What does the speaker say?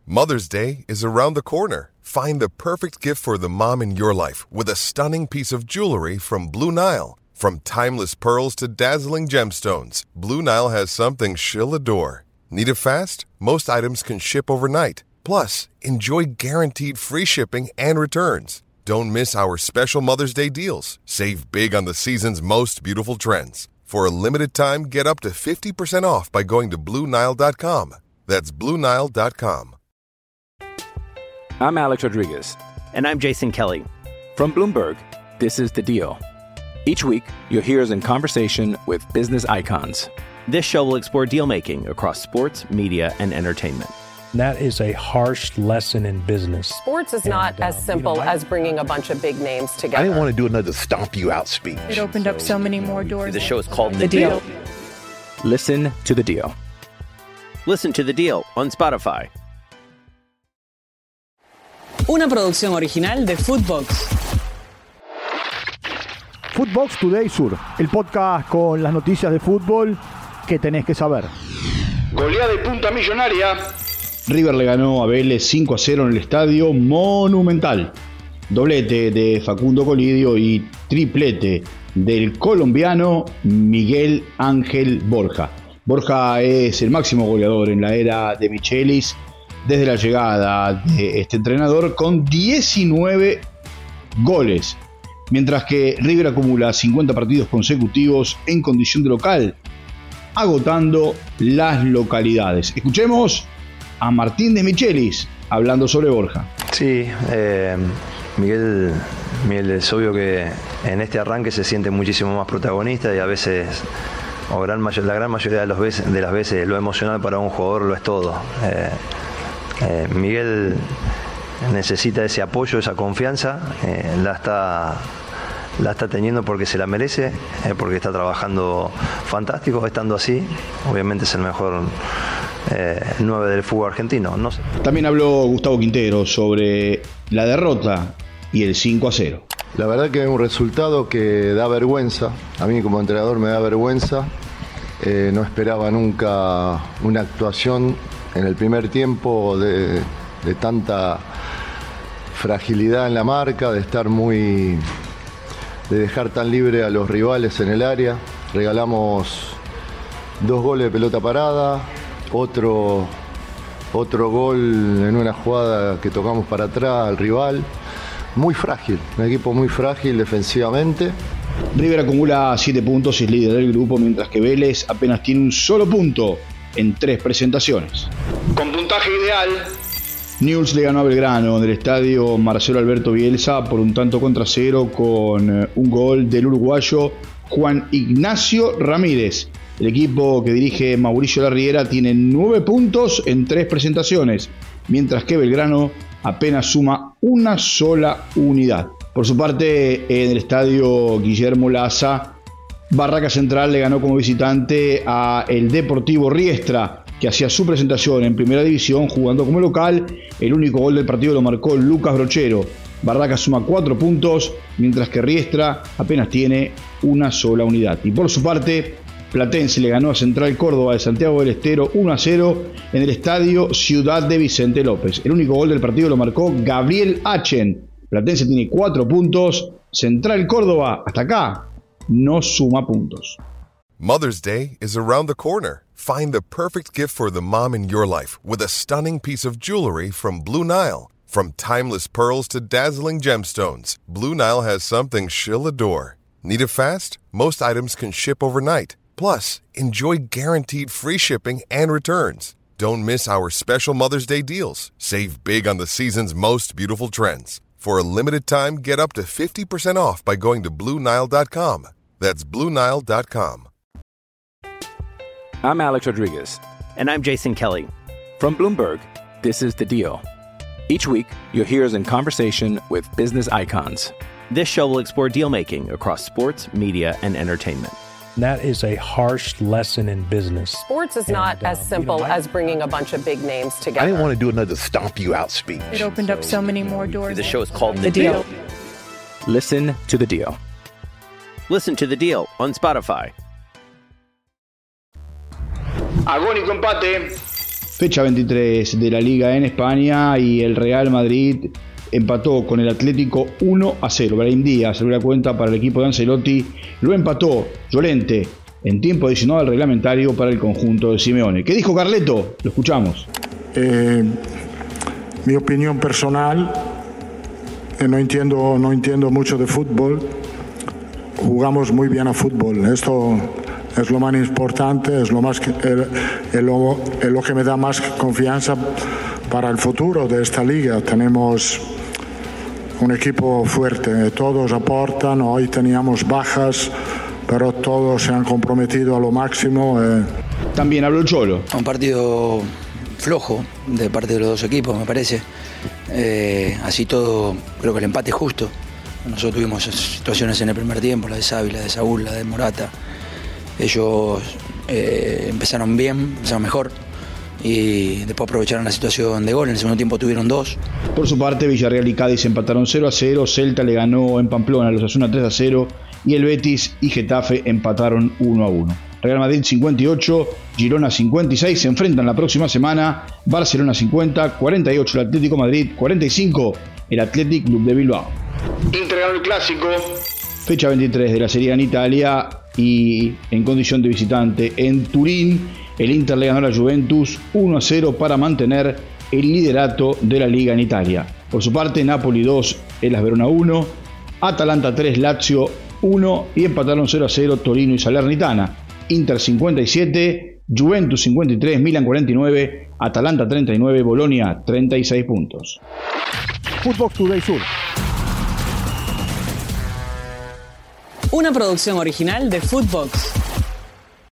Mother's Day is around the corner. Find the perfect gift for the mom in your life with a stunning piece of jewelry from Blue Nile. From timeless pearls to dazzling gemstones, Blue Nile has something she'll adore. Need it fast? Most items can ship overnight. Plus, enjoy guaranteed free shipping and returns. Don't miss our special Mother's Day deals. Save big on the season's most beautiful trends. For a limited time, get up to 50% off by going to BlueNile.com. That's BlueNile.com. I'm Alex Rodriguez. And I'm Jason Kelly. From Bloomberg, this is The Deal. Each week, you'll hear us in conversation with business icons. This show will explore deal-making across sports, media, and entertainment. That is a harsh lesson in business. Sports is not as simple as bringing a bunch of big names together. I didn't want to do another stomp you out speech. It opened up so many more doors. The show is called The Deal. Listen to The Deal. Listen to The Deal on Spotify. Una producción original de Footbox. Footbox Today Sur, el podcast con las noticias de fútbol que tenés que saber. Goleada y punta millonaria. River le ganó a Vélez 5-0 en el Estadio Monumental. Doblete de Facundo Colidio y triplete del colombiano Miguel Ángel Borja. Borja es el máximo goleador en la era de Michelis desde la llegada de este entrenador con 19 goles, mientras que River acumula 50 partidos consecutivos en condición de local, agotando las localidades. Escuchemos a Martín de Michelis hablando sobre Borja. Sí, Miguel es obvio que en este arranque se siente muchísimo más protagonista y a veces, o la gran mayoría de las veces, lo emocional para un jugador lo es todo. Miguel necesita ese apoyo, esa confianza, la está teniendo porque se la merece, porque está trabajando fantástico, estando así, obviamente es el mejor 9 del fútbol argentino. No sé. También habló Gustavo Quintero sobre la derrota y el 5-0. La verdad que es un resultado que da vergüenza, a mí como entrenador me da vergüenza, no esperaba nunca una actuación en el primer tiempo de tanta fragilidad en la marca, de dejar tan libre a los rivales en el área. Regalamos 2 goles de pelota parada, otro gol en una jugada que tocamos para atrás al rival. Muy frágil, un equipo muy frágil defensivamente. River acumula 7 puntos y es líder del grupo, mientras que Vélez apenas tiene un solo punto en 3 presentaciones. Con puntaje ideal. Newell's le ganó a Belgrano en el estadio Marcelo Alberto Bielsa por un tanto contra 0 con un gol del uruguayo Juan Ignacio Ramírez. El equipo que dirige Mauricio Larriera tiene 9 puntos en 3 presentaciones, mientras que Belgrano apenas suma una sola unidad. Por su parte, en el estadio Guillermo Laza, Barraca Central le ganó como visitante a el Deportivo Riestra, que hacía su presentación en Primera División jugando como local. El único gol del partido lo marcó Lucas Brochero. Barraca suma 4 puntos, mientras que Riestra apenas tiene una sola unidad. Y por su parte, Platense le ganó a Central Córdoba de Santiago del Estero 1-0 en el estadio Ciudad de Vicente López. El único gol del partido lo marcó Gabriel Achen. Platense tiene 4 puntos. Central Córdoba, hasta acá, no suma puntos. Mother's Day is around the corner. Find the perfect gift for the mom in your life with a stunning piece of jewelry from Blue Nile. From timeless pearls to dazzling gemstones, Blue Nile has something she'll adore. Need it fast? Most items can ship overnight. Plus, enjoy guaranteed free shipping and returns. Don't miss our special Mother's Day deals. Save big on the season's most beautiful trends. For a limited time, get up to 50% off by going to BlueNile.com. That's BlueNile.com. I'm Alex Rodriguez. And I'm Jason Kelly. From Bloomberg, this is The Deal. Each week, you'll hear us in conversation with business icons. This show will explore deal-making across sports, media, and entertainment. That is a harsh lesson in business. Sports is not as simple as bringing a bunch of big names together. I didn't want to do another stomp you out speech. It opened up so many more doors. The show is called The Deal. Listen to The Deal. Listen to The Deal on Spotify. Agónico empate. Fecha 23 de la Liga en España y el Real Madrid empató con el Atlético 1-0. Brahim Díaz abrió la cuenta para el equipo de Ancelotti. Lo empató Llorente en tiempo adicional al reglamentario para el conjunto de Simeone. ¿Qué dijo Carleto? Lo escuchamos. Mi opinión personal, no entiendo mucho de fútbol. Jugamos muy bien a fútbol. Esto es lo más importante, es lo que me da más confianza para el futuro de esta liga. Tenemos un equipo fuerte, todos aportan, hoy teníamos bajas, pero todos se han comprometido a lo máximo. También habló el Cholo. Un partido flojo de parte de los dos equipos, me parece. Así todo, creo que el empate es justo. Nosotros tuvimos situaciones en el primer tiempo, la de Xavi, la de Saúl, la de Morata. Ellos empezaron bien, empezaron mejor y después aprovecharon la situación de gol. En el segundo tiempo tuvieron 2. Por su parte, Villarreal y Cádiz empataron 0-0, Celta le ganó en Pamplona a los Osasuna 3-0 y el Betis y Getafe empataron 1-1. Real Madrid 58, Girona 56, se enfrentan la próxima semana. Barcelona 50, 48 el Atlético Madrid, 45 el Athletic Club de Bilbao. Inter ganó el clásico. Fecha 23 de la Serie A en Italia y en condición de visitante en Turín, el Inter le ganó a la Juventus 1-0 para mantener el liderato de la Liga en Italia. Por su parte, Napoli 2, Hellas Verona 1, Atalanta 3, Lazio 1 y empataron 0-0 Torino y Salernitana. Inter 57, Juventus 53, Milan 49, Atalanta 39, Bolonia 36 puntos. Footbox Today Sur. Una producción original de Footbox.